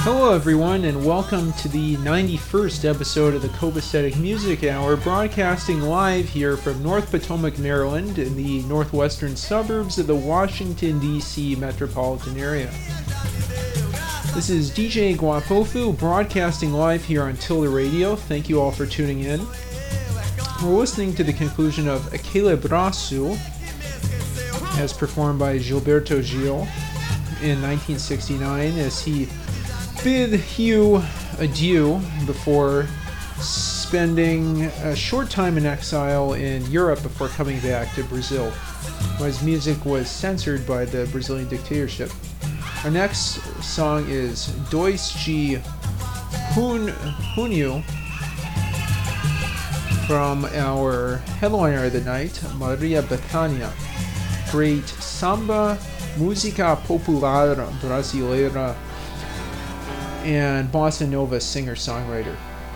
Hello everyone and welcome to the 91st episode of the Copacetic Music Hour, broadcasting live here from North Potomac, Maryland in the northwestern suburbs of the Washington, D.C. metropolitan area. This is DJ Guapofu broadcasting live here on Tilda Radio. Thank you all for tuning in. We're listening to the conclusion of Aquele Braço as performed by Gilberto Gil in 1969 as he bid Hugh adieu before spending a short time in exile in Europe before coming back to Brazil. His music was censored by the Brazilian dictatorship. Our next song is Dois de Junho from our headliner of the night, Maria Bethânia. Great samba, música popular brasileira, and bossa nova singer-songwriter.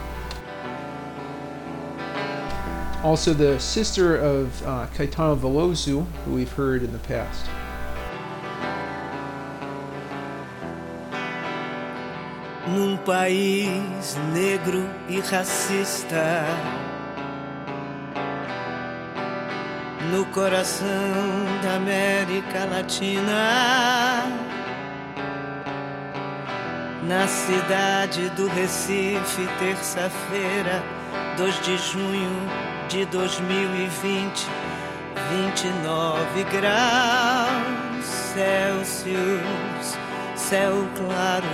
Also the sister of Caetano Veloso, who we've heard in the past. Num país negro e racista, no coração da América Latina, na cidade do Recife, terça-feira, 2 de junho de 2020, 29 graus Celsius, céu claro.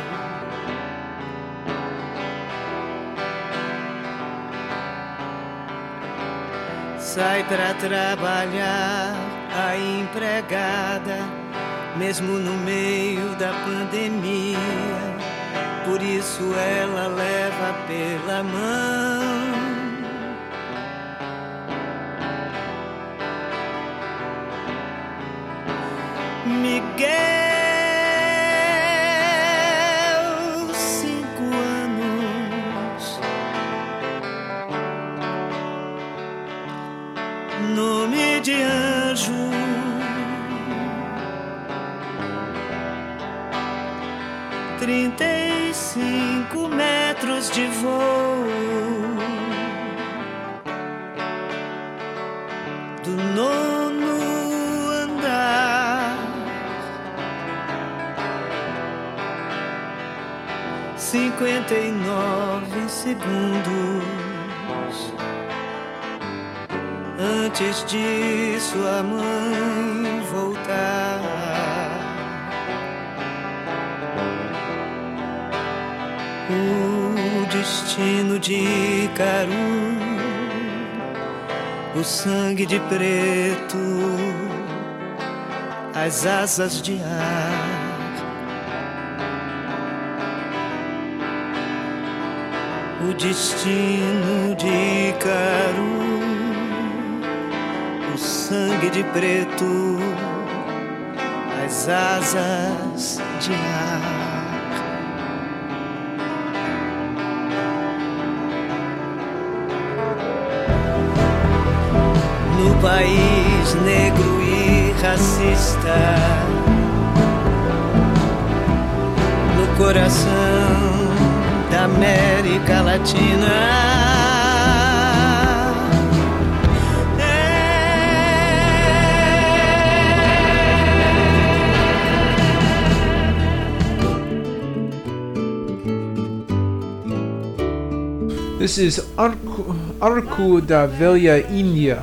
Sai pra trabalhar a empregada, mesmo no meio da pandemia, por isso ela leva pela mão Miguel, 5 anos, nome de anjo, 35 metros de voo, do 9º andar, 59 segundos antes de sua mãe voltar. O destino de Ícaro, o sangue de preto, as asas de ar, o destino de Ícaro, o sangue de preto, as asas de ar. No país negro e racista, no coração da América Latina, This is Arco da Velha Índia.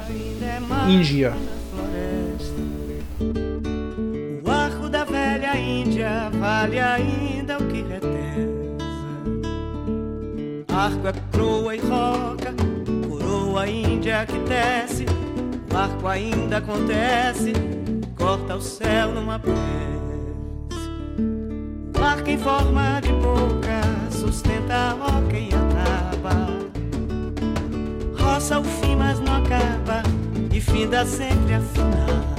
O arco da velha Índia vale ainda o que reteza. Arco é proa e roca, coroa índia que desce. O arco ainda acontece, corta o céu numa prece. O arco em forma de boca sustenta a roca e a taba. Roça o fim, mas não acaba, e finda sempre afinado.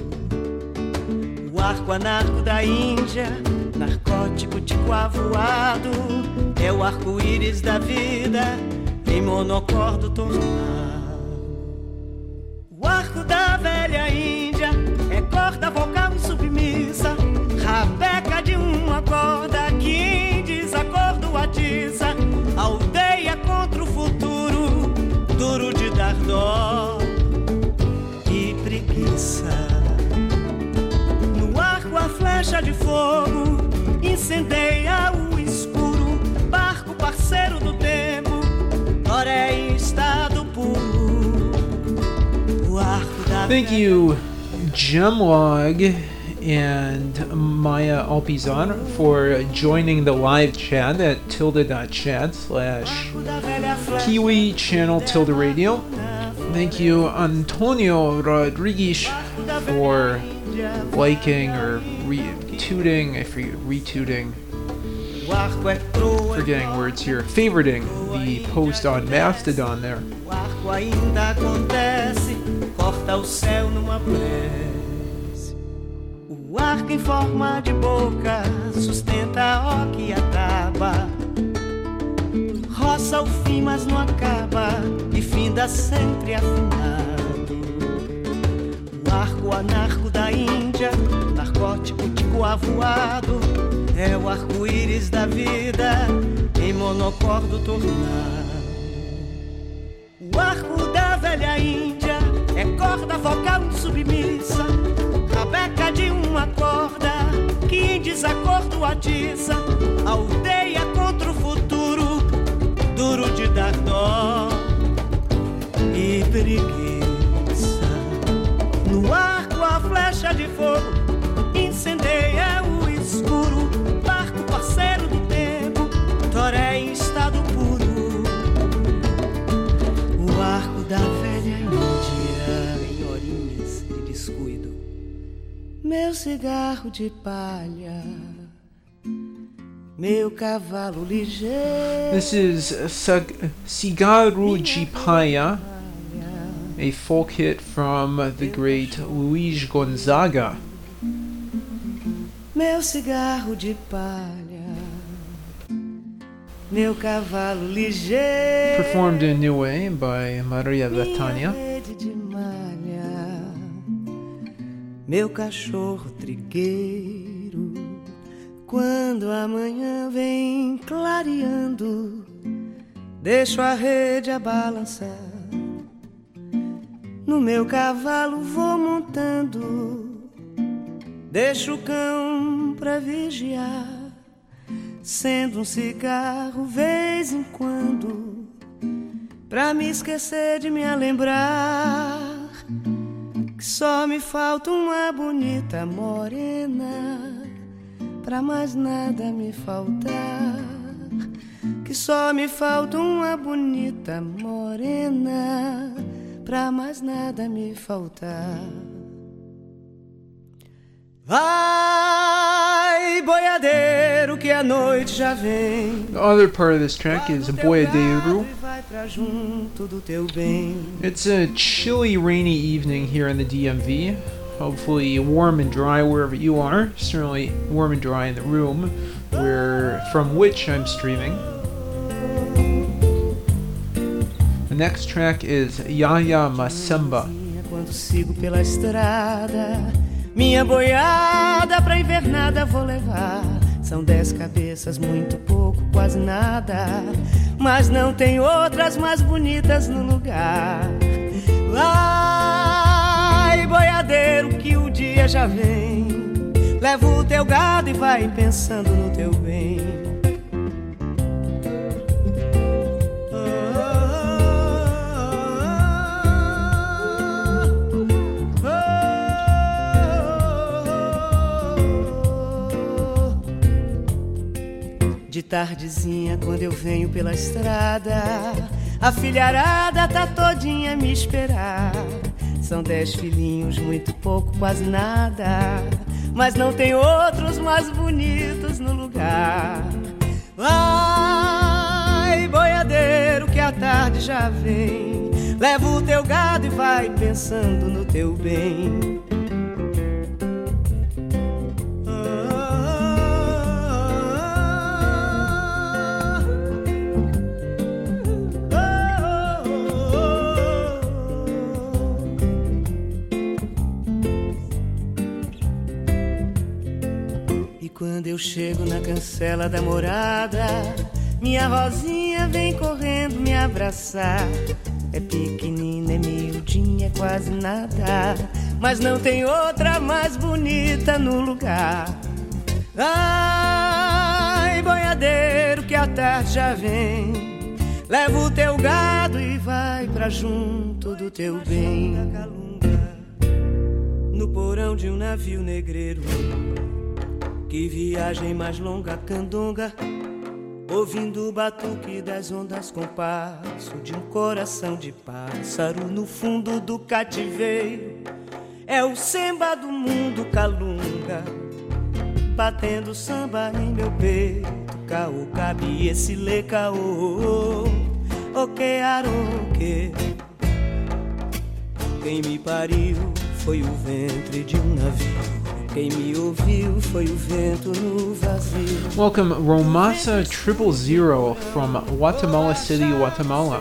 O arco anarco da Índia, narcótico de coavoado, é o arco-íris da vida, em monocordo tornado. O arco da velha Índia é corda vocal insubmissa, rabeca de uma corda que flecha de fogo incendeia o escuro. Barco parceiro do tempo, Toré em estado puro. O arco da Thank you, Gemlog and Maya Alpizan, for joining the live chat at tilde.chat/Kiwi channel tilde radio. Thank you, Antonio Rodriguez, for liking or retweeting, I forget, retweeting, forgetting words here, favoriting the post on Mastodon there. O arco ainda acontece, corta o céu numa prece. O arco em forma de boca sustenta a oca e a taba. Roça o fim, mas não acaba, e finda sempre afinado. O arco anarco da Índia, narcótico de coavoado, é o arco-íris da vida em monocordo tornado. O arco da velha Índia é corda vocal insubmissa, rabeca de uma corda que em desacordo atiça, aldeia contra o futuro, duro de dar dó e preguiça. No arco a flecha de fogo incendeia o escuro. Barco parceiro do tempo, Toré em estado puro. O arco da velha Índia em horinhas de descuido. Meu cigarro de palha, meu cavalo ligeiro. This is Cigarro de Palha, a folk hit from the great Luis Gonzaga. Meu cigarro de palha, meu cavalo ligeiro. Performed in a new way by Maria Bethânia. Minha rede de malha, meu cachorro trigueiro. Quando a manhã vem clareando, deixo a rede a balançar. No meu cavalo vou montando, deixo o cão pra vigiar, sendo um cigarro vez em quando, pra me esquecer de me lembrar que só me falta uma bonita morena, pra mais nada me faltar. Que só me falta uma bonita morena, pra mais nada me faltar. Vai, boiadeiro, que a noite já vem. The other part of this track is Boiadeiro. Vai pra junto do teu bem. It's a chilly, rainy evening here in the DMV. Hopefully warm and dry wherever you are. Certainly warm and dry in the room from which I'm streaming. The next track is Yaya Masemba. Quando sigo pela estrada, minha boiada pra invernada vou levar. São 10 cabeças, muito pouco, quase nada, mas não tem outras mais bonitas no lugar. Vai, boiadeiro, que o dia já vem. Leva o teu gado e vai pensando no teu bem. De tardezinha, quando eu venho pela estrada, a filharada tá todinha a me esperar. São 10 filhinhos, muito pouco, quase nada, mas não tem outros mais bonitos no lugar. Vai, boiadeiro, que a tarde já vem. Leva o teu gado e vai pensando no teu bem. Quando eu chego na cancela da morada, minha rosinha vem correndo me abraçar. É pequenina, é miudinha, é quase nada, mas não tem outra mais bonita no lugar. Ai, boiadeiro, que a tarde já vem, leva o teu gado e vai pra junto do teu bem. No porão de um navio negreiro, que viagem mais longa, candonga, ouvindo o batuque das ondas com passo de um coração de pássaro no fundo do cativeiro. É o samba do mundo, calunga, batendo samba em meu peito. Caô, cabe esse lê, caô, oque, aroque. Quem me pariu foi o ventre de um navio, quem me ouviu foi o vento no vazio. Welcome, Romasa 000 from Guatemala City, Guatemala.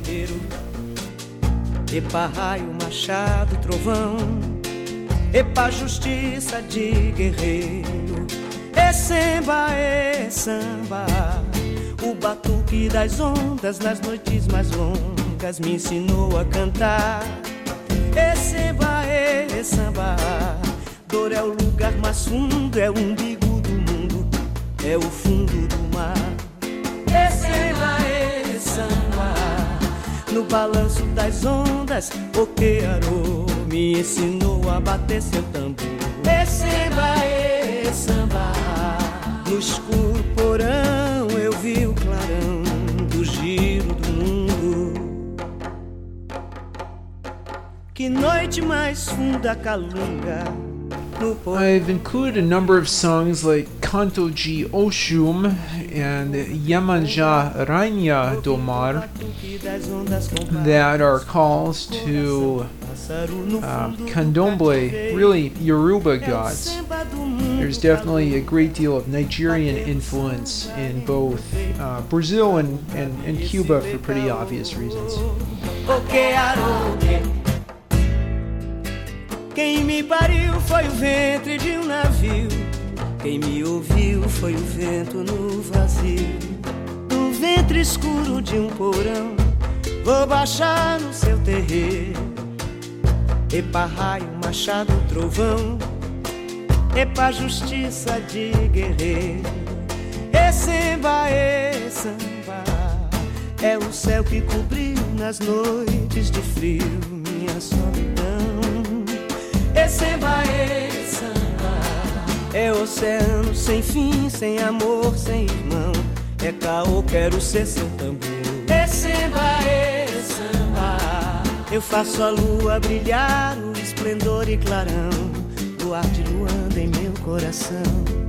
Epa, raio, machado, trovão, epa, justiça de guerreiro. É samba, é samba, o batuque das ondas nas noites mais longas me ensinou a cantar. É samba, dor é o lugar mais fundo, é o umbigo do mundo, é o fundo do mar. É samba, no balanço das ondas, o que arô me ensinou a bater seu tambor. É samba, no escuro porão eu vi o clarão do giro do mundo. Que noite mais funda, calunga. I've included a number of songs like Canto de Oxum and Yemanja Rainha do Mar that are calls to Candomblé, really Yoruba gods. There's definitely a great deal of Nigerian influence in both Brazil and Cuba for pretty obvious reasons. Quem me pariu foi o ventre de um navio, quem me ouviu foi o vento no vazio. No ventre escuro de um porão, vou baixar no seu terreiro. Epa, raio, machado, trovão, epa, justiça de guerreiro. É samba, é o céu que cobriu nas noites de frio minha solidão. É samba, é oceano sem fim, sem amor, sem irmão. É caô, quero ser seu tambor. É samba, eu faço a lua brilhar, o esplendor e clarão do ar de Luanda em meu coração.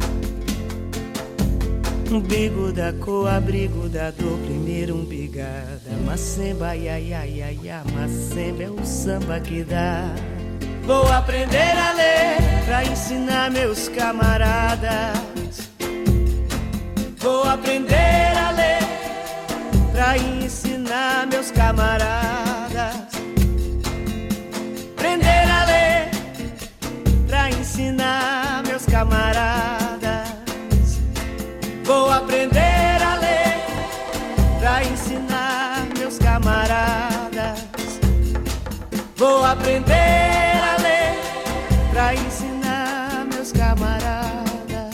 Umbigo da cor, abrigo da dor, primeiro umbigada. Macemba, ia, macemba é o samba que dá. Vou aprender a ler pra ensinar meus camaradas. Vou aprender a ler pra ensinar meus camaradas. Aprender a ler pra ensinar meus camaradas. Vou aprender a ler pra ensinar meus camaradas. Vou aprender a ler pra ensinar meus camaradas.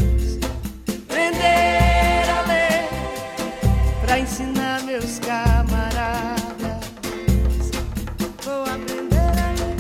Aprender a ler pra ensinar meus camaradas. Vou aprender a ler.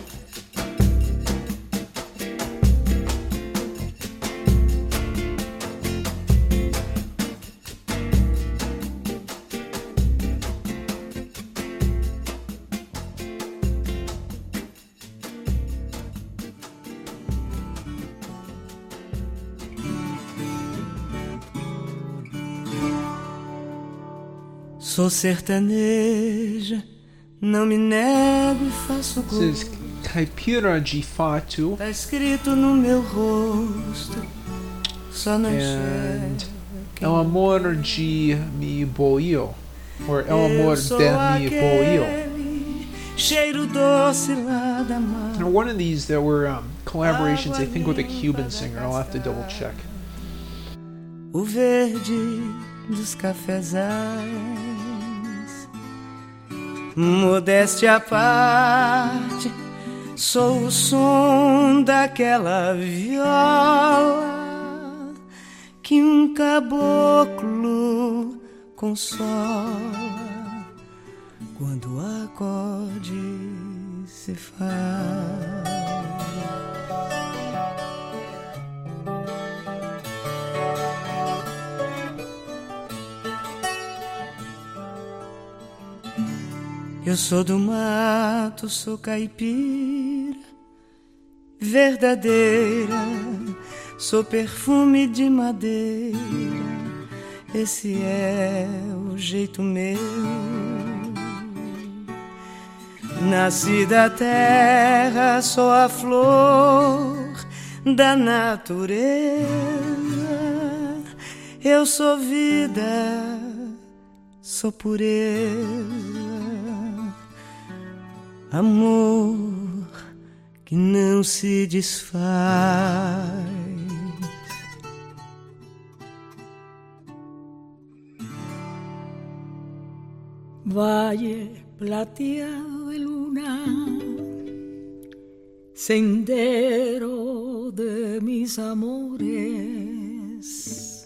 Sou sertaneja, não me nego e faço gol. This is Caipira de Fato. Tá escrito no meu rosto, só não And enxergo. El Amor de Mi Boio, or El Amor de Mi Boio. Cheiro doce lá da mar. Now, one of these that were collaborations, I think, with a Cuban singer. I'll have to double check. O verde dos cafezais, modéstia à parte, Sou o som daquela viola que um caboclo consola quando o acorde se faz. Eu sou do mato, sou caipira verdadeira, sou perfume de madeira, esse é o jeito meu. Nasci da terra, sou a flor da natureza, eu sou vida, sou pureza. Amor que não se desfaz. Valle plateado de luna, sendero de mis amores.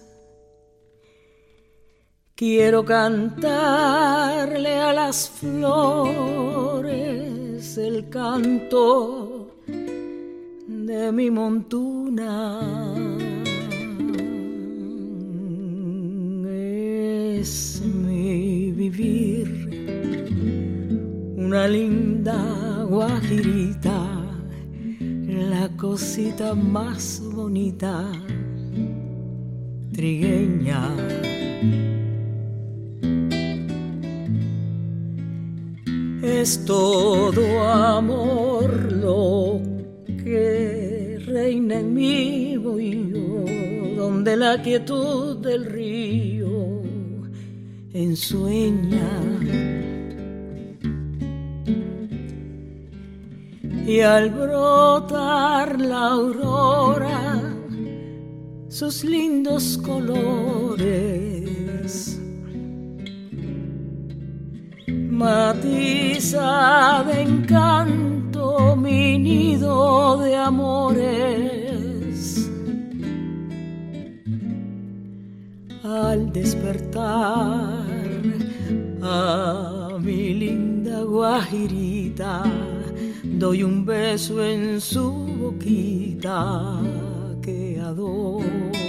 Quiero cantarle a las flores el canto de mi montuna. Es mi vivir una linda guajirita, la cosita más bonita, trigueña. Es todo amor lo que reina en mi bohío, donde la quietud del río ensueña. Y al brotar la aurora, sus lindos colores matiza de encanto mi nido de amores. Al despertar a mi linda guajirita, doy un beso en su boquita que adoro.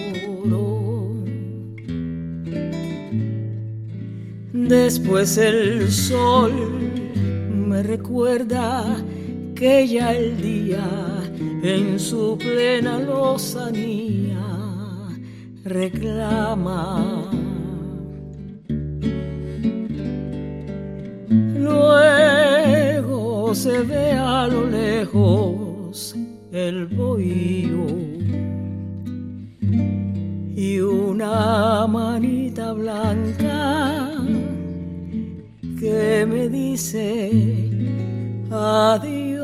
Después el sol me recuerda que ya el día en su plena lozanía reclama. Luego se ve a lo lejos el bohío y una manita blanca que me dice adiós.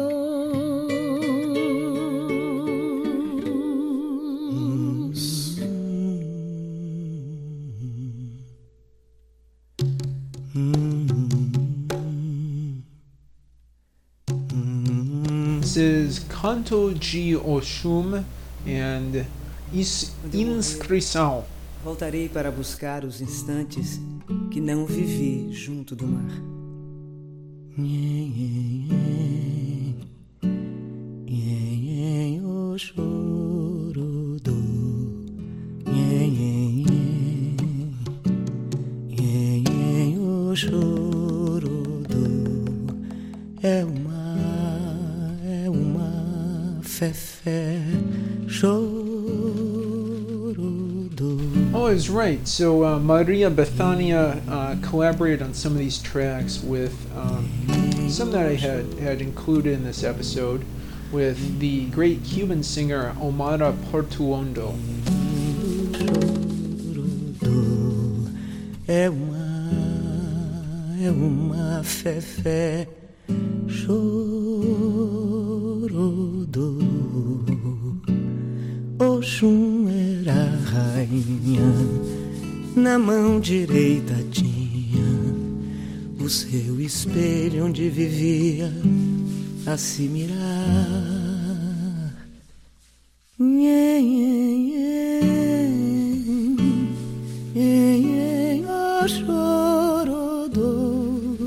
This is Canto de Oxum and Inscrição. Voltarei para buscar os instantes que não vivi junto do mar. O choro do o choro do é uma fé choro do. Oh, I was right. So Maria Bethânia collaborated on some of these tracks with some that I had included in this episode with the great Cuban singer Omara Portuondo. É uma fé choro do. Oxum era a rainha, na mão direita tinha o seu espelho onde vivia a se mirar. Oh, chorodo,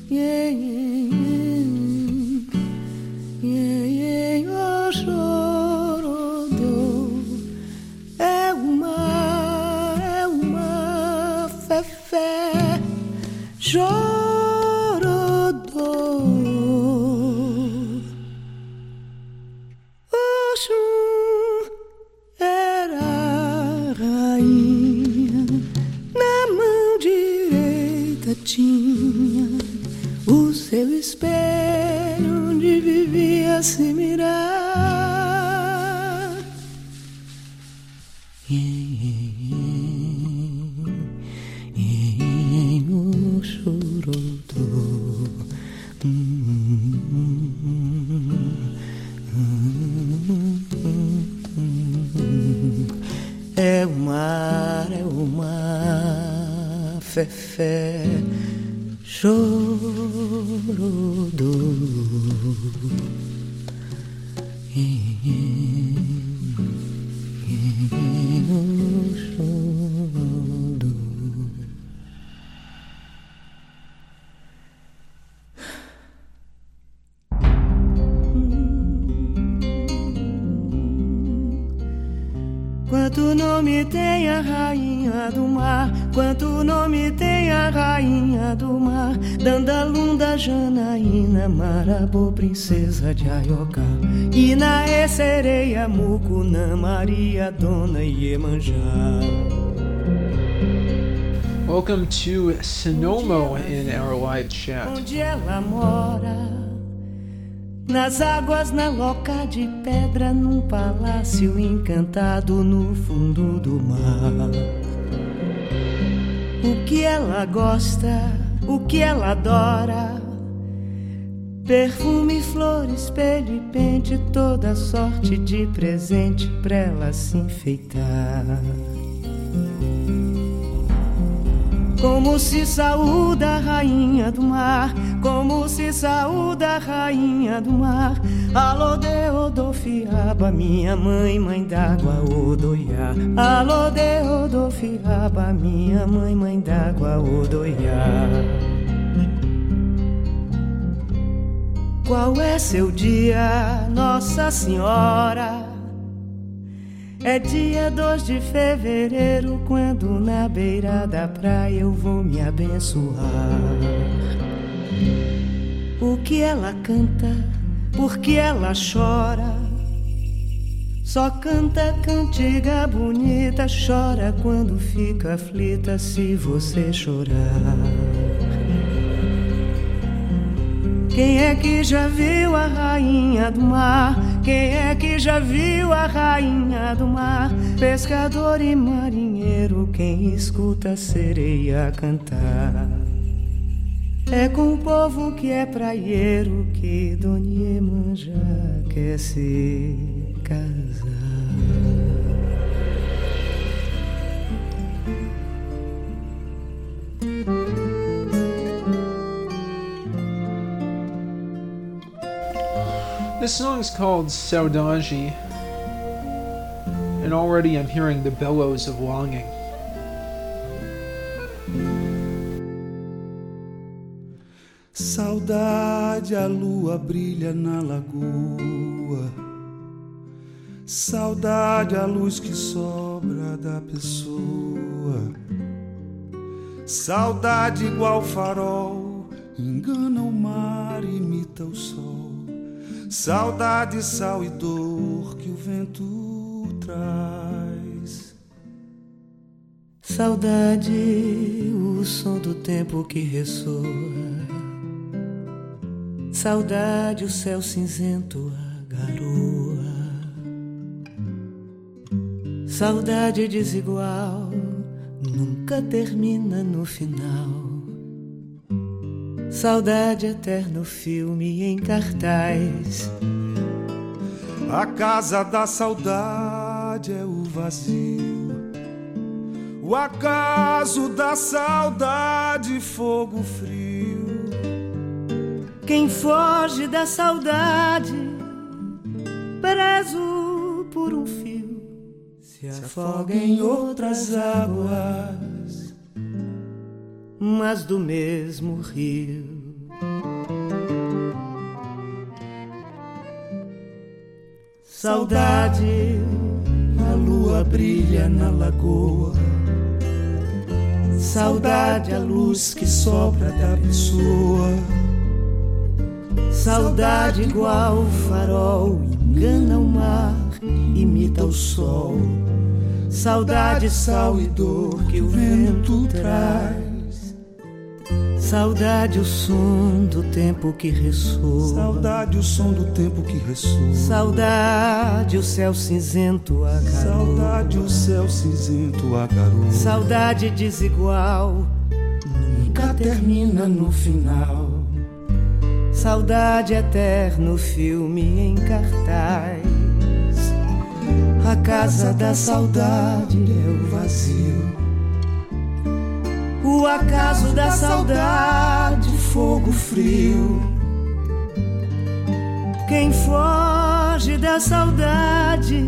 oh, chorodo. É uma fé, chorodo. Oxum era rainha, na mão direita tinha o seu espelho onde vivia a se mirar. O chorodo. É o mar, fé, chorodo. Quanto nome tem a rainha do mar, quanto nome tem a rainha do mar, Dandalunda, Janaína, Marabô, princesa de Ayocá, Inaê, Sereia, Mucunã, Maria, Dona Iemanjá. Welcome to Sonomo in our live chat. Onde ela mora, nas águas, na loca de pedra, num palácio encantado no fundo do mar. O que ela gosta, o que ela adora, perfume, flor, espelho e pente, toda sorte de presente pra ela se enfeitar. Como se saúda a rainha do mar, como se saúda a rainha do mar. Alô, Deodofiaba, minha mãe, mãe d'água, Odoiá. Alô, Deodofiaba, minha mãe, mãe d'água, Odoiá. Qual é seu dia, Nossa Senhora? É dia 2 de fevereiro, quando na beira da praia eu vou me abençoar. O que ela canta, por que ela chora? Só canta cantiga bonita, chora quando fica aflita se você chorar. Quem é que já viu a rainha do mar? Quem é que já viu a rainha do mar? Pescador e marinheiro, quem escuta a sereia cantar. É com o povo que é praieiro que Dona Iemanjá quer se casar. This song is called Saudade, and already I'm hearing the bellows of longing. Saudade, a lua brilha na lagoa. Saudade, a luz que sobra da pessoa. Saudade igual farol, engana o mar, imita o sol. Saudade, sal e dor que o vento traz. Saudade, o som do tempo que ressoa. Saudade, o céu cinzento, a garoa. Saudade desigual, nunca termina no final. Saudade, eterno filme em cartaz. A casa da saudade é o vazio, o acaso da saudade, fogo frio. Quem foge da saudade, preso por um fio, se afoga em outras águas, mas do mesmo rio. Saudade, a lua brilha na lagoa. Saudade, a luz que sopra da pessoa. Saudade igual farol, engana o mar, imita o sol. Saudade, sal e dor que o vento traz. Saudade, o som do tempo que ressoa. Saudade, o som do tempo que ressoa. Saudade, o céu cinzento a garoa. Saudade, o céu cinzento a garoa. Saudade desigual, nunca termina no final. Saudade, eterno filme em cartaz. A casa da saudade é o vazio. O acaso da saudade, fogo frio. Quem foge da saudade,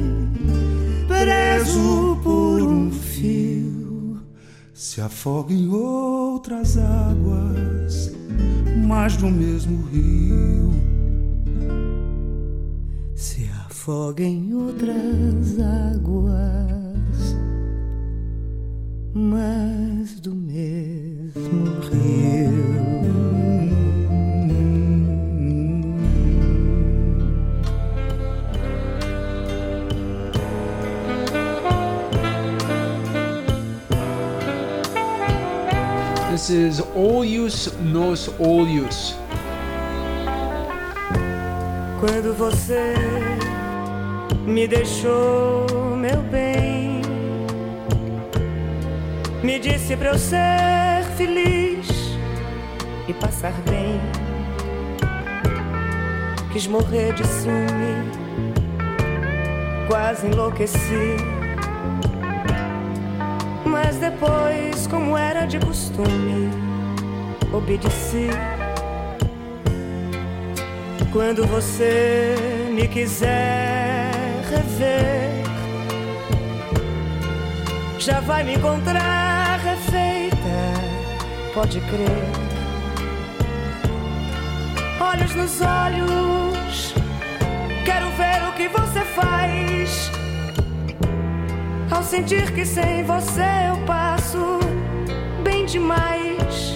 preso por um fio, se afoga em outras águas, mas do mesmo rio. Se afoga em outras águas, mas do mesmo rio. This is Olhos nos Olhos. Quando você me deixou, meu bem, me disse pra eu ser feliz e passar bem. Quis morrer de ciúme, quase enlouqueci. Mas depois, como era de costume, obedeci. Quando você me quiser rever, já vai me encontrar refeita, pode crer. Olhos nos olhos, quero ver o que você faz. Ao sentir que sem você eu passo bem demais,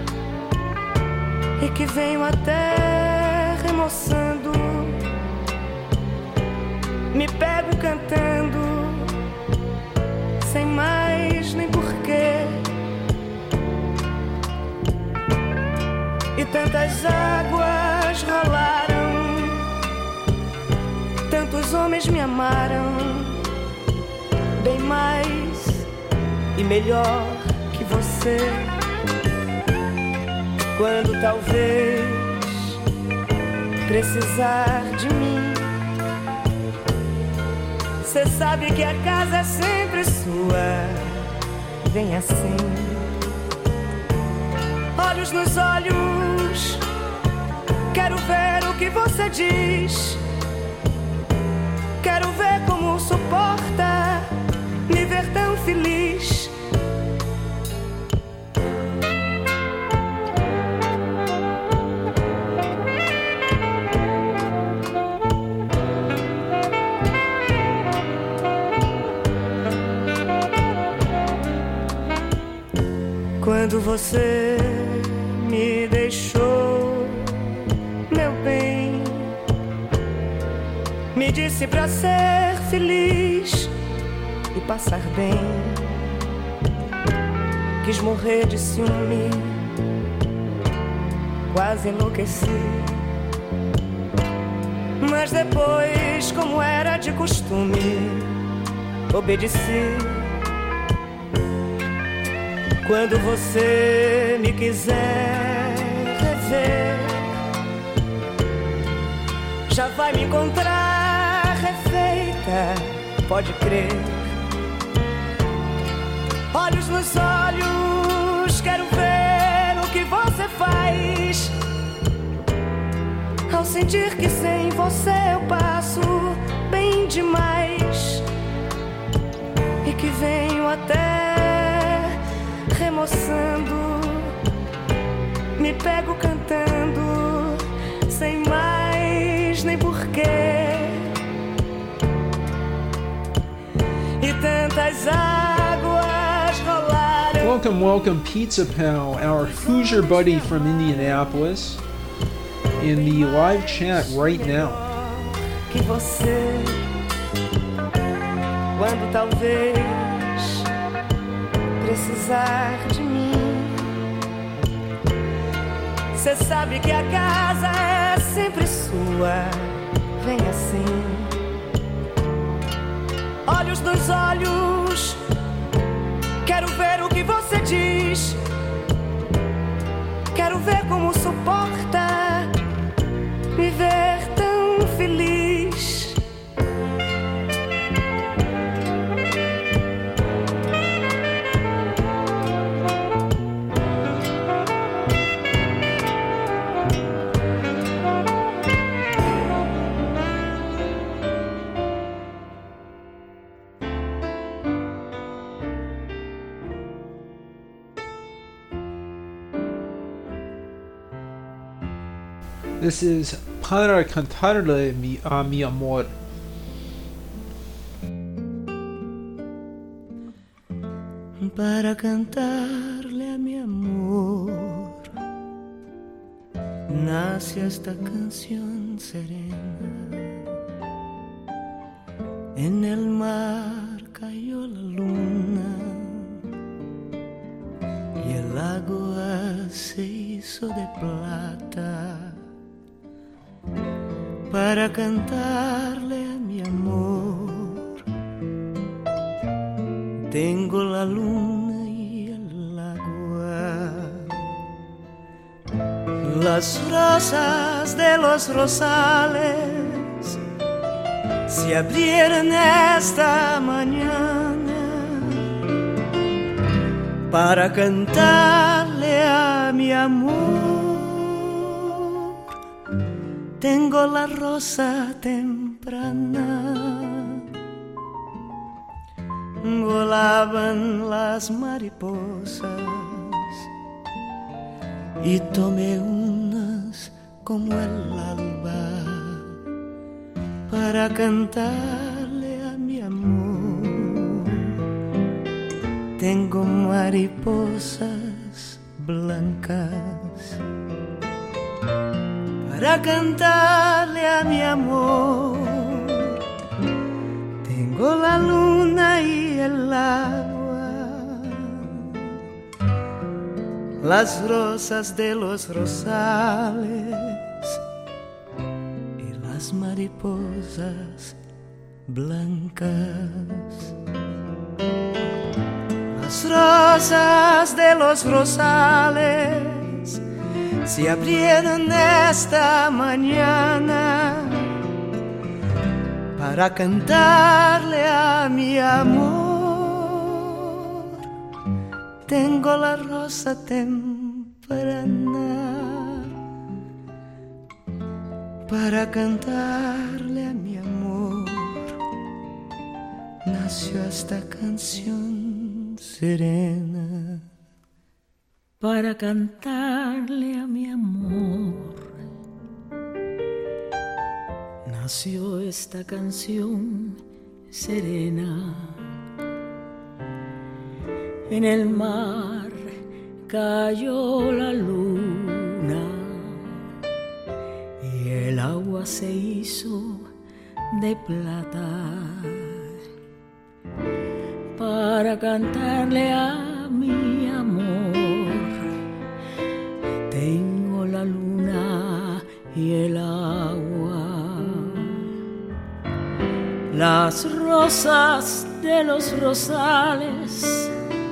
e que venho até remoçando, me pego cantando, sem mais nem porquê. E tantas águas rolaram, tantos homens me amaram, bem mais e melhor que você. Quando talvez precisar de mim, cê sabe que a casa é sempre sua. Vem assim, olhos nos olhos, quero ver o que você diz. Quero ver como suporta me ver tão feliz. Quando você me deixou, meu bem, me disse pra ser feliz e passar bem. Quis morrer de ciúme, quase enlouqueci. Mas depois, como era de costume, obedeci. Quando você me quiser rever, já vai me encontrar refeita, pode crer. Olhos nos olhos, quero ver o que você faz. ao sentir que sem você eu passo bem demais e que venho até remoçando, me pego cantando sem mais nem porquê. E tantas águas rolaram. Welcome, welcome, Pizza Pal, our Hoosier buddy from Indianapolis, in the live chat right now. Que você, quando talvez precisar de mim, cê sabe que a casa é sempre sua. Vem assim, olhos nos olhos, quero ver o que você diz, quero ver como suporta me ver tão feliz. This is Para Cantarle a Mi Amor. Para cantarle a mi amor nace esta canción serena. En el mar cayó la luna y el agua se hizo de plata. Para cantarle a mi amor tengo la luna y el agua. Las rosas de los rosales se abrieron esta mañana para cantarle a mi amor. Tengo la rosa temprana, volaban las mariposas y tomé unas como el alba para cantarle a mi amor. Tengo mariposas blancas para cantarle a mi amor. Tengo la luna y el agua, las rosas de los rosales y las mariposas blancas. Las rosas de los rosales se abrieron esta mañana para cantarle a mi amor. Tengo la rosa temprana para cantarle a mi amor. Nació esta canción serena para cantarle a mi amor. Nació esta canción serena. En el mar cayó la luna y el agua se hizo de plata para cantarle a mi amor. Tengo la luna y el agua, las rosas de los rosales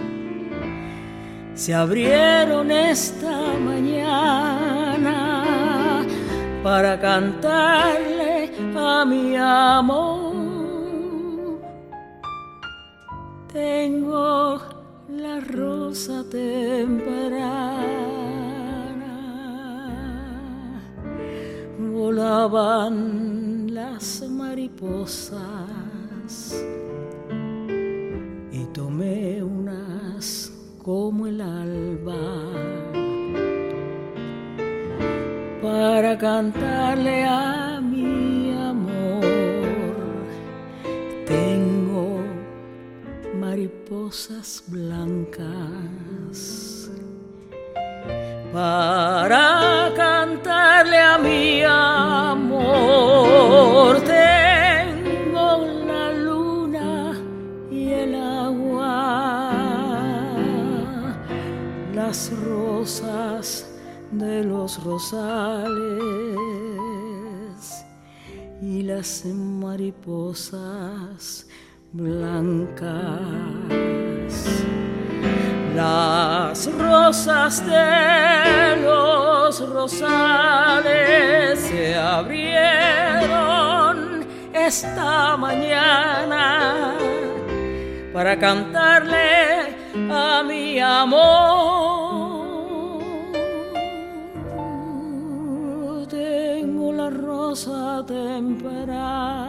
se abrieron esta mañana para cantarle a mi amor. Tengo la rosa temprana, volaban las mariposas y tomé unas como el alba para cantarle a mi amor. Tengo mariposas blancas para cantarle a mi amor. Tengo la luna y el agua, las rosas de los rosales y las mariposas blancas. Las rosas de los rosales se abrieron esta mañana para cantarle a mi amor. Tengo la rosa temprana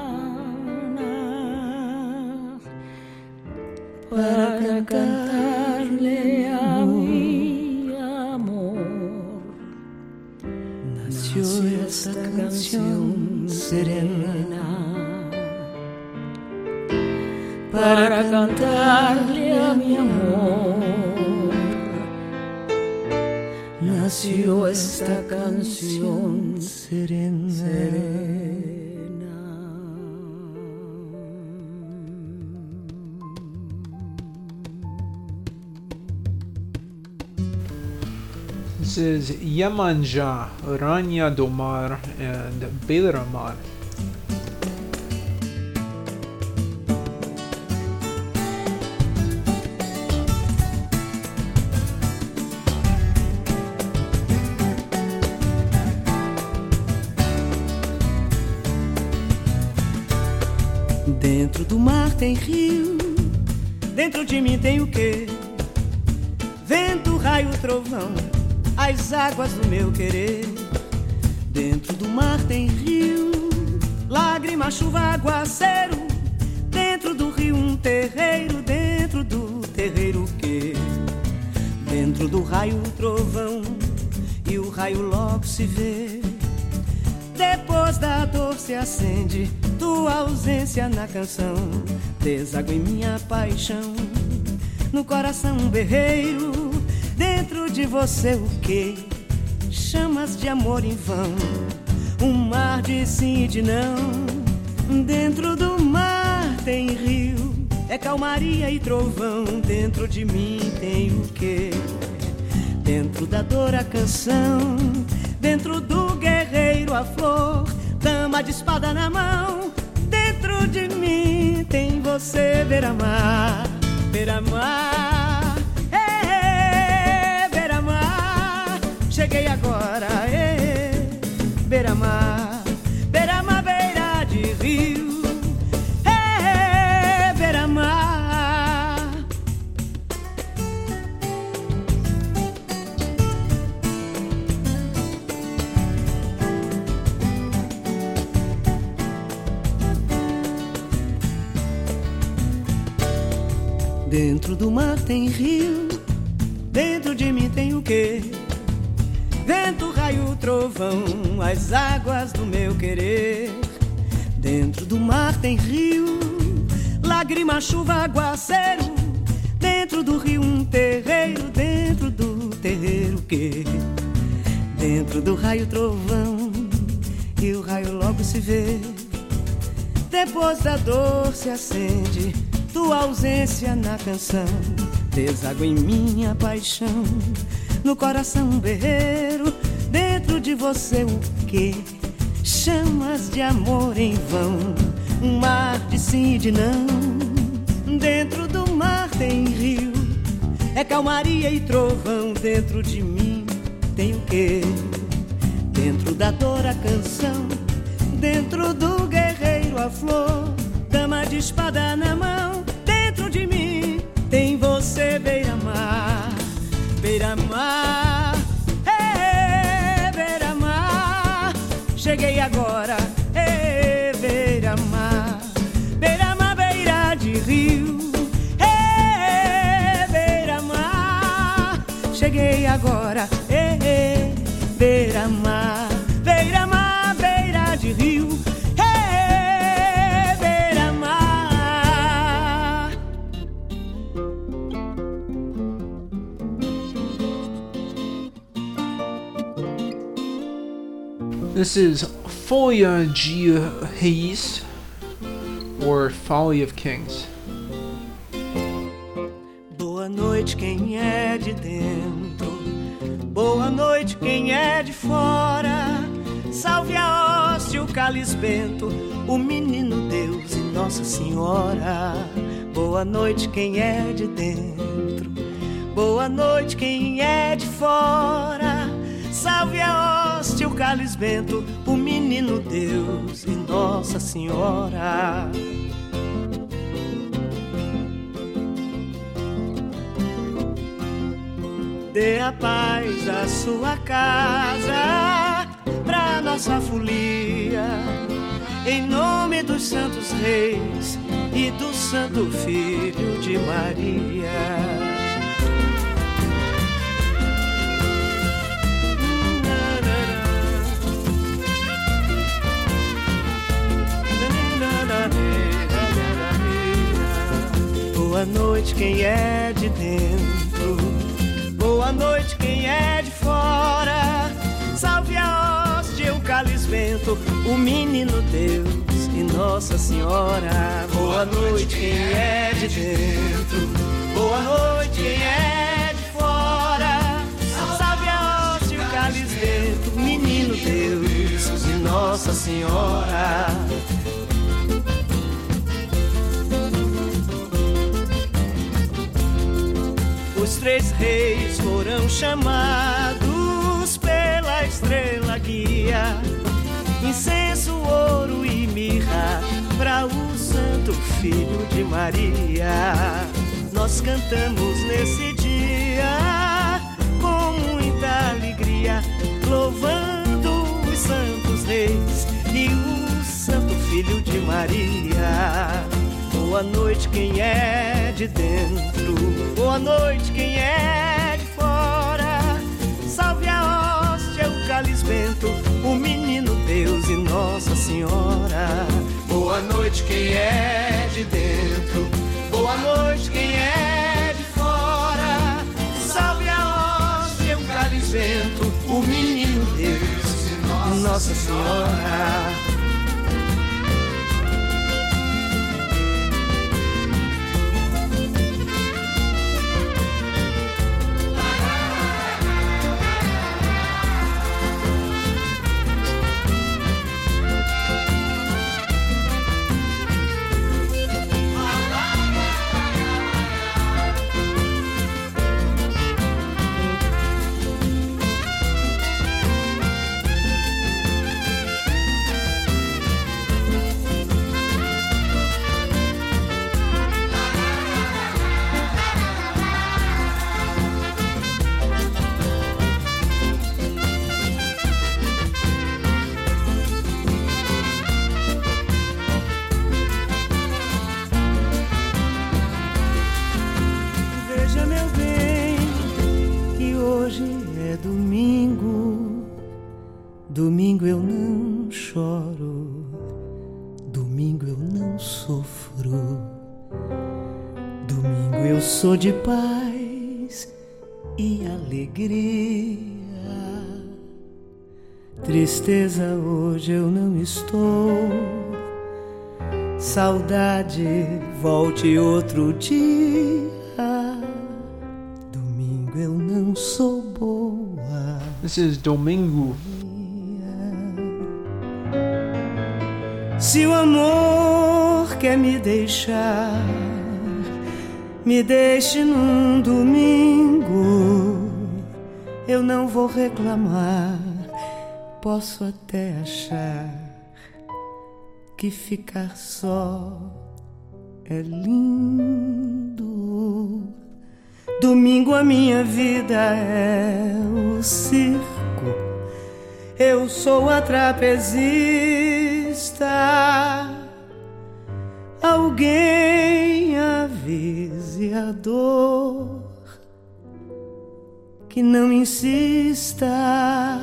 para cantarle a mi amor. Nació esta canción serena para cantarle a mi amor. Nació esta canción serena. This is Yemanja, Rania do Mar, and Beira-Mar. Dentro do mar tem rio, dentro de mim tem o quê? Vento, raio, trovão, as águas do meu querer. Dentro do mar tem rio, lágrima, chuva, aguaceiro. Dentro do rio um terreiro, dentro do terreiro o quê? Dentro do raio, trovão, e o raio logo se vê. Depois da dor se acende tua ausência na canção. Deságua em minha paixão, no coração um berreiro. Dentro de você o que? Chamas de amor em vão, um mar de sim e de não. Dentro do mar tem rio, é calmaria e trovão. Dentro de mim tem o que? Dentro da dor a canção, dentro do guerreiro a flor, dama de espada na mão. Dentro de mim tem você, beira-mar, beira-mar, beira-mar. Cheguei agora, beira-mar, beira-mar, beira de rio, beira-mar. Dentro do mar tem rio, dentro de mim tem o quê? Vento, raio, trovão, as águas do meu querer. Dentro do mar tem rio, lágrima, chuva, aguaceiro. Dentro do rio um terreiro, dentro do terreiro o quê? Dentro do raio, trovão, e o raio logo se vê. Depois da dor se acende tua ausência na canção. Deságua em minha paixão, no coração um berreiro. Dentro de você o que? Chamas de amor em vão, um mar de sim e de não. Dentro do mar tem rio, é calmaria e trovão. Dentro de mim tem o que? Dentro da dor a canção, dentro do guerreiro a flor, dama de espada na mão. Dentro de mim tem você, beira-mar, beira-mar, beira-mar. Cheguei agora. agora. Beira-mar, beira-mar, beira de rio. Beira-mar. This is Folia de Reis, or Folly of Kings. Boa noite quem é de dentro, boa noite quem é de fora. Salve a hóstia, o cálice bento, o menino Deus e Nossa Senhora. Boa noite quem é de dentro, boa noite quem é de fora. Salve a hóstia, o cálice bento, o menino Deus e Nossa Senhora. Dê a paz à sua casa, pra nossa folia, em nome dos santos reis e do santo filho de Maria. Boa noite quem é de dentro, boa noite quem é de fora. Salve a hóstia, o cálice bento, o menino Deus e Nossa Senhora. Boa noite quem é de dentro, boa noite quem é de fora. Salve a hóstia, o cálice bento, o menino Deus e Nossa Senhora. Os três reis foram chamados pela estrela guia, incenso, ouro e mirra para o santo filho de Maria. Nós cantamos nesse dia com muita alegria, louvando os santos reis e o santo filho de Maria. Boa noite quem é de dentro, boa noite quem é de fora. Salve a hóstia, o cálice bento, o menino Deus e Nossa Senhora. Boa noite quem é de dentro, boa noite quem é de fora. Salve a hóstia, o cálice bento, o menino Deus e Nossa Senhora. Domingo eu não choro, domingo eu não sofro, domingo eu sou de paz e alegria. Tristeza hoje eu não estou, saudade volte outro dia. Domingo eu não sou boa. This is Domingo. Se o amor quer me deixar, me deixe num domingo. Eu não vou reclamar, posso até achar que ficar só é lindo. Domingo a minha vida é o circo, eu sou a trapezista. Alguém avise a dor que não insista.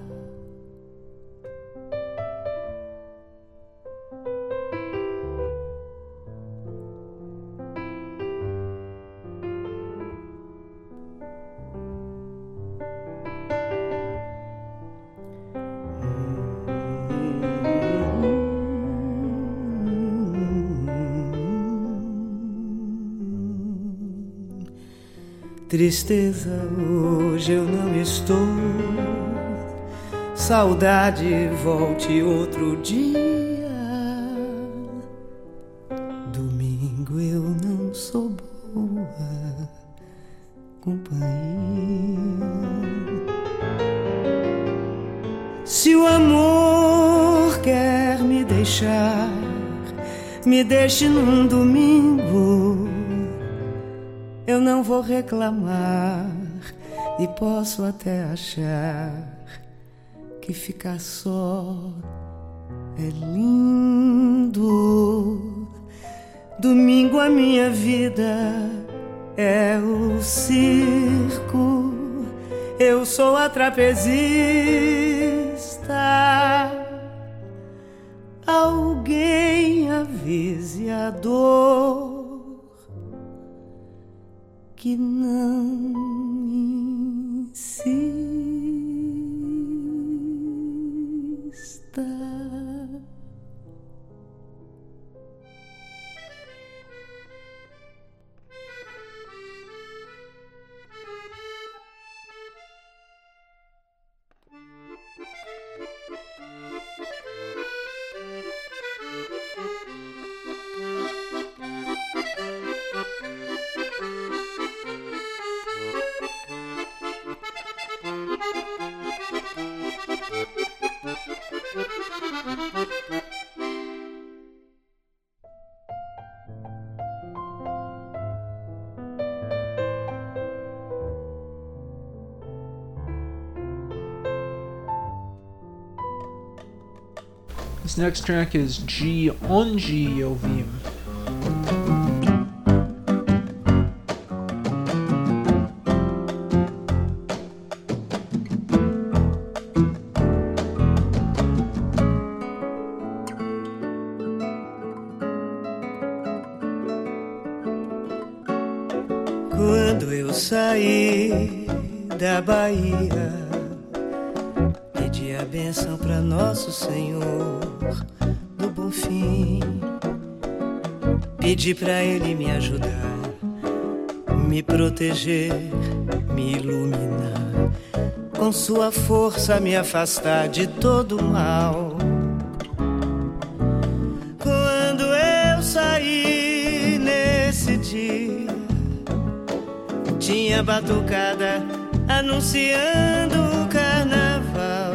Tristeza, hoje eu não estou. Saudade, volte outro dia. Domingo eu não sou boa companhia. Se o amor quer me deixar, me deixe num domingo. Eu não vou reclamar e posso até achar que ficar só é lindo. Domingo a minha vida é o circo, eu sou a trapezista. Alguém avise a dor que não insista. This next track is G Ongi Ovim. Quando eu saí da Bahia, pedi a bênção pra Nosso Senhor do Bonfim. Pedi pra Ele me ajudar, me proteger, me iluminar, com sua força me afastar de todo mal. Quando eu saí nesse dia, tinha batucada anunciando o carnaval.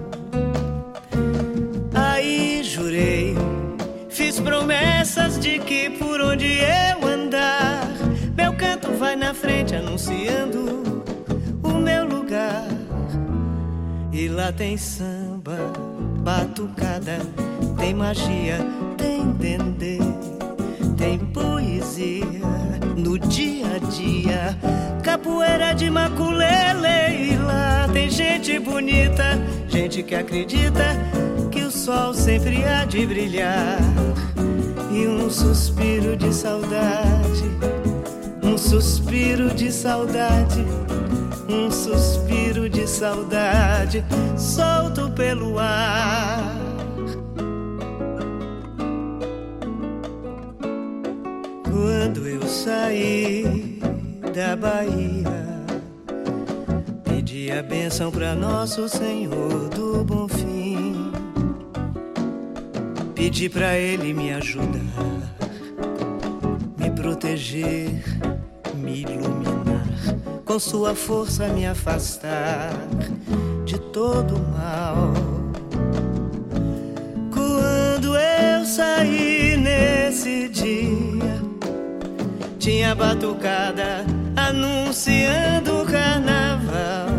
Aí jurei, fiz promessas de que por onde eu andar, meu canto vai na frente anunciando o meu lugar. E lá tem samba, batucada, tem magia, tem dendê, tem poesia no dia a dia, capoeira de maculele. E lá tem gente bonita, gente que acredita que o sol sempre há de brilhar. E um suspiro de saudade, um suspiro de saudade, um suspiro de saudade, solto pelo ar. Quando eu saí da Bahia, pedi a bênção pra Nosso Senhor do Bonfim. Pedi pra Ele me ajudar, me proteger, me iluminar, com sua força me afastar de todo mal. Quando eu saí nesse dia, tinha batucada anunciando o carnaval.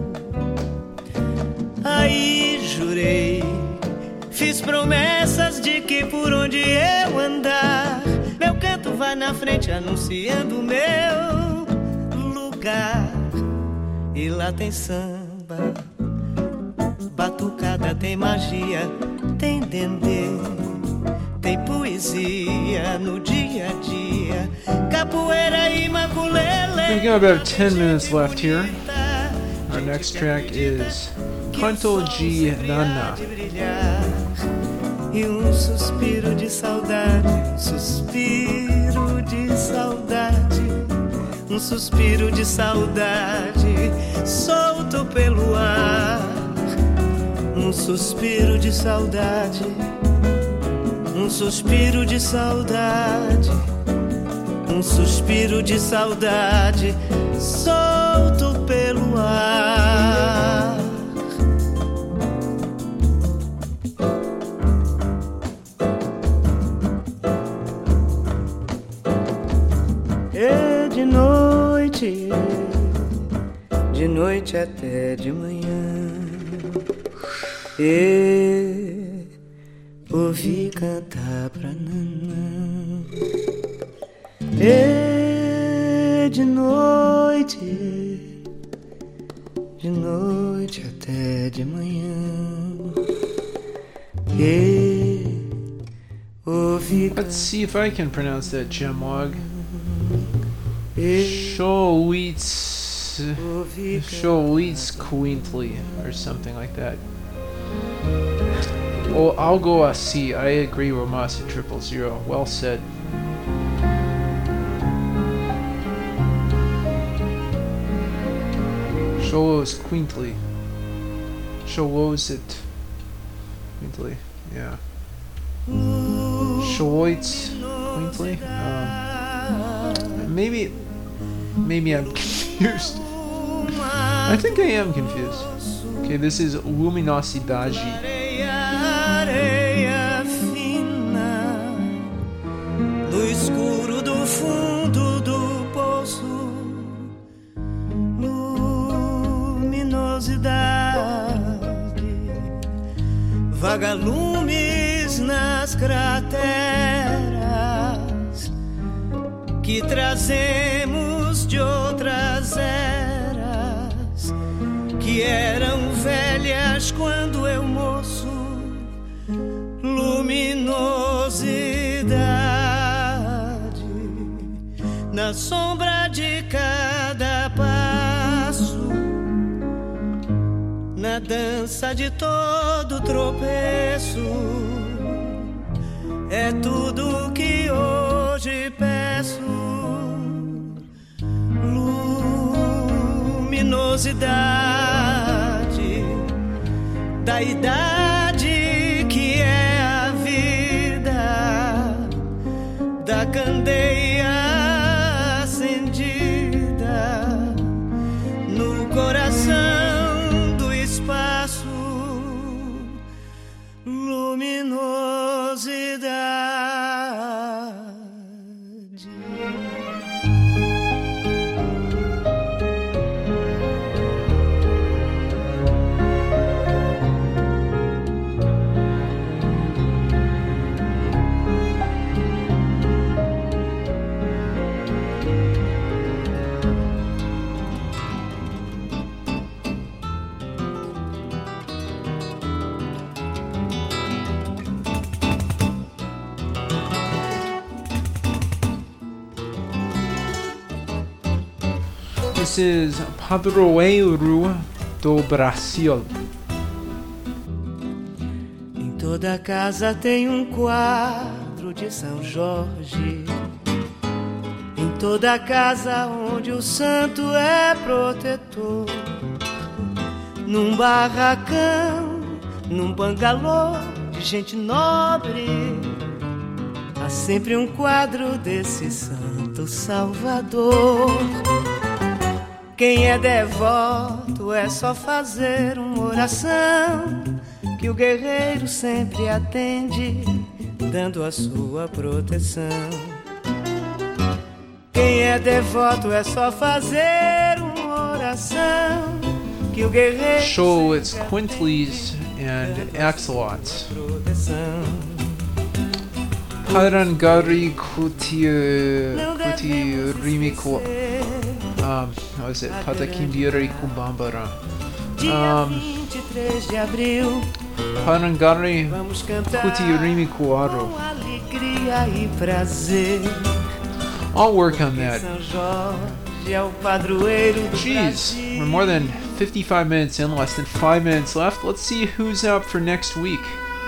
Aí jurei, fiz promessas de que por onde eu andar, meu canto vai na frente anunciando o meu lugar. e lá tem samba. Batucada tem magia, tem dendê, tem poesia no dia a dia. Capoeira e maculele. We've got about 10 minutes left here. Our next track is Canto de Nana. E suspiro de saudade, suspiro de saudade, suspiro de saudade, solto pelo ar. Suspiro de saudade, suspiro de saudade, suspiro de saudade, solto pelo ar. E de noite até de manhã, e ouvi cantar pra Nanã. E de noite até de manhã, e ouvi. Let's see if I can pronounce that gemlog. Showitsquintly or something like that. Oh, I'll go C. I agree with Masi 000. Well said. Showitsquintly. Showitsquintly. Yeah. Showitsquintly. Maybe I'm confused. I think I am confused. Okay, this is Luminosidade. Areia fina, no escuro do fundo do poço, luminosidade, vagalumes nas crateras que trazemos de outras eras, que eram velhas quando eu moço. Luminosidade na sombra de cada passo, na dança de todo tropeço, é tudo que hoje peço. Luminosidade da idade que é a vida, da candeia acendida no coração do espaço. Luminosidade. This is Padroeiro do Brasil. Em toda casa tem um quadro de São Jorge. Em toda casa onde o santo é protetor. Num barracão, num bangalô de gente nobre, há sempre um quadro desse santo salvador. Quem é devoto é só fazer uma oração, que o guerreiro sempre atende, dando a sua proteção. Quem é devoto é só fazer uma oração, que o guerreiro Show its quintlies and axolots. Harangari kuti rimiko. How is it? Pataquimbira Kumbambara. Dia 23 de abril, Parangari vamos cantar Kutirimi Kuaro. com alegria e prazer. I'll work on that. São Jorge é o padroeiro do Jeez, Brasil. we're more than 55 minutes in, less than 5 minutes left. Let's see who's up for next week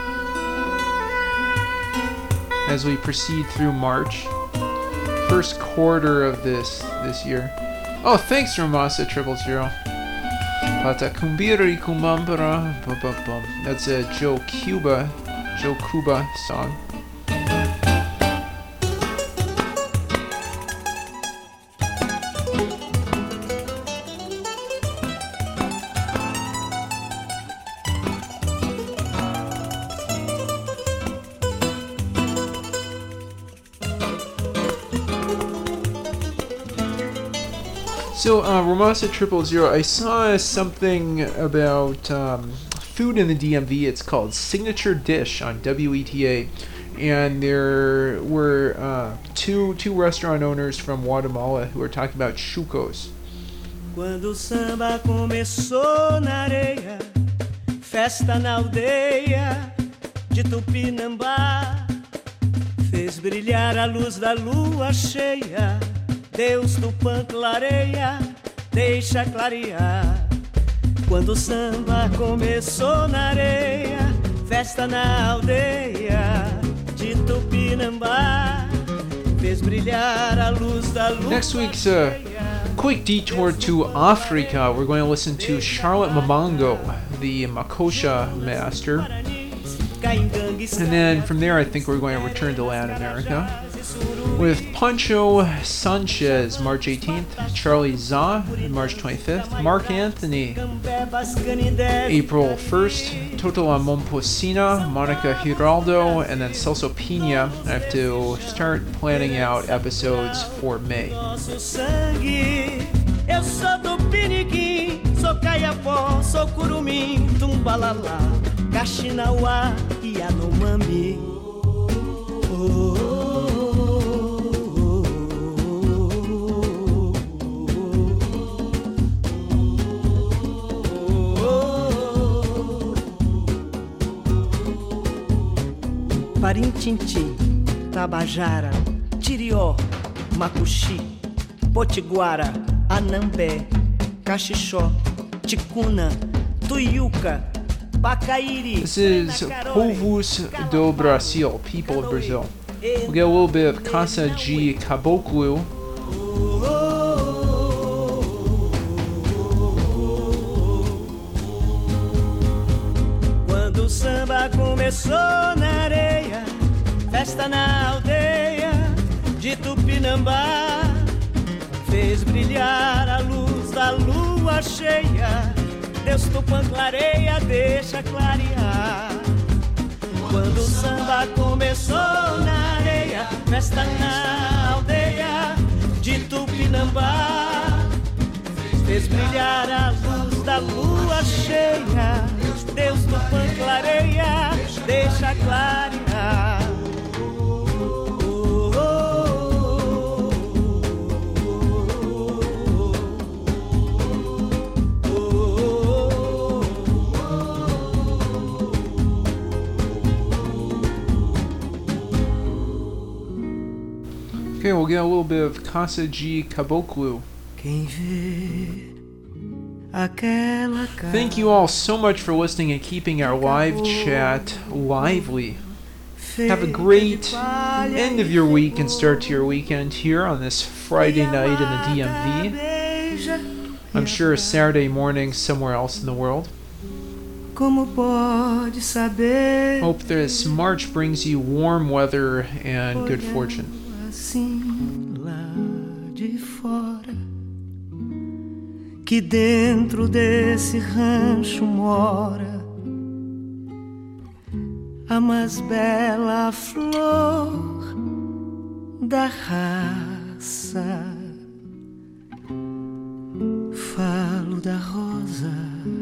as we proceed through March. First quarter of this year. Oh, thanks, Ramasa 000. Patacumbiri Kumambara. That's a Joe Cuba song. So, Ramasa 000, I saw something about food in the DMV. It's called Signature Dish on WETA. And there were two restaurant owners from Guatemala who were talking about chucos. Quando o samba começou na areia, festa na aldeia de Tupinambá, fez brilhar a luz da lua cheia. Deus Tupã clareia, deixa clarear. Quando o samba começou na areia, festa na aldeia de Tupinambá, fez brilhar a luz da lua. Next week's a quick detour to Africa. We're going to listen to Charlotte Mamango, the Makosha master. And then from there, I think we're going to return to Latin America with Pancho Sanchez, March 18th, Charlie Za, March 25th, Mark Anthony, April 1st, Totola Momposina, Monica Giraldo, and then Celso Pina. I have to start planning out episodes for May. Eu sou do Piniquim, sou Caiapó, sou Curumim, Tumbalalá, Caxinauá e Yanomami. Parintintim, Tabajara, Tirió, Macuxi, Potiguara, Anambé, Caxixó, Ticuna, Tuiuca, Pacaíri. This is Povos do Brasil, people of Brazil. We'll get a little bit of Casa de Caboclo. Quando o samba começou na areia, festa na aldeia de Tupinambá, fez brilhar a luz da lua cheia. Deus Tupã clareia, deixa clarear. Quando o samba começou na areia, festa na aldeia de Tupinambá, fez brilhar a luz da lua cheia. Deus Tupã clareia, deixa clarear. Okay, we'll get a little bit of Casa de Caboclo. Quem vê aquela casa. Thank you all so much for listening and keeping our live chat lively. Have a great end of your week and start to your weekend here on this Friday night in the DMV. I'm sure a Saturday morning somewhere else in the world. Como pode saber Hope this March brings you warm weather and good fortune. assim lá de fora, que dentro desse rancho mora a mais bela flor da raça. Falo da rosa